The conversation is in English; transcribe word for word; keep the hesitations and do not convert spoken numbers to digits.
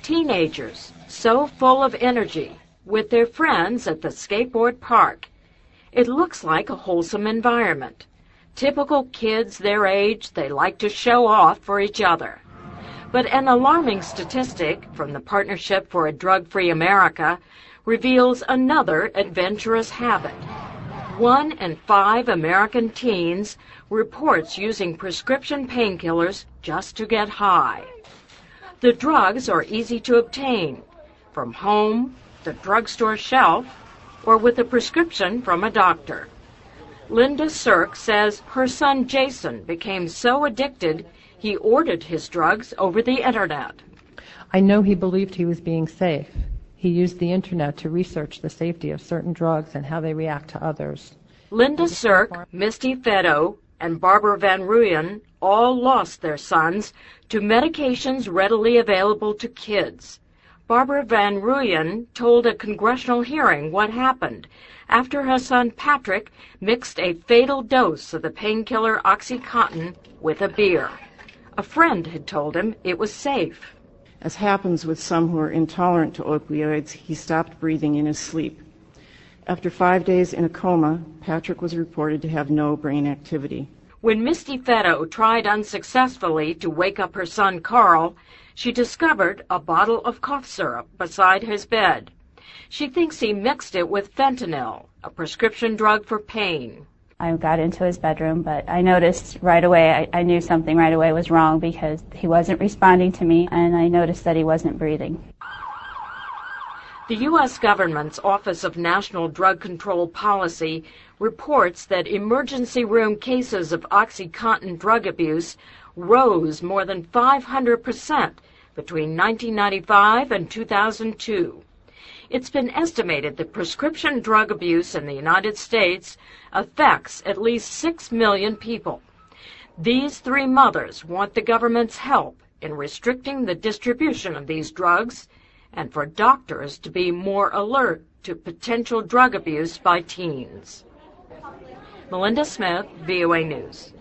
Teenagers, so full of energy, with their friends at the skateboard park. It looks like a wholesome environment. Typical kids their age, they like to show off for each other. But an alarming statistic from the Partnership for a Drug-Free America reveals another adventurous habit. One in five American teens reports using prescription painkillers just to get high. The drugs are easy to obtain, from home, the drugstore shelf, or with a prescription from a doctor. Linda Sirk says her son Jason became so addicted he ordered his drugs over the internet. I know he believed he was being safe. He used the internet to research the safety of certain drugs and how they react to others. Linda Sirk, Misty Feddo, and Barbara Van Ruyen all lost their sons to medications readily available to kids. Barbara Van Ruyen told a congressional hearing what happened after her son Patrick mixed a fatal dose of the painkiller OxyContin with a beer. A friend had told him it was safe. As happens with some who are intolerant to opioids, he stopped breathing in his sleep. After five days in a coma, Patrick was reported to have no brain activity. When Misty Feddo tried unsuccessfully to wake up her son Carl, she discovered a bottle of cough syrup beside his bed. She thinks he mixed it with fentanyl, a prescription drug for pain. I got into his bedroom, but I noticed right away, I, I knew something right away was wrong because he wasn't responding to me, and I noticed that he wasn't breathing. The U S government's Office of National Drug Control Policy reports that emergency room cases of OxyContin drug abuse rose more than five hundred percent between nineteen ninety-five and two thousand two. It's been estimated that prescription drug abuse in the United States affects at least six million people. These three mothers want the government's help in restricting the distribution of these drugs and for doctors to be more alert to potential drug abuse by teens. Melinda Smith, V O A News.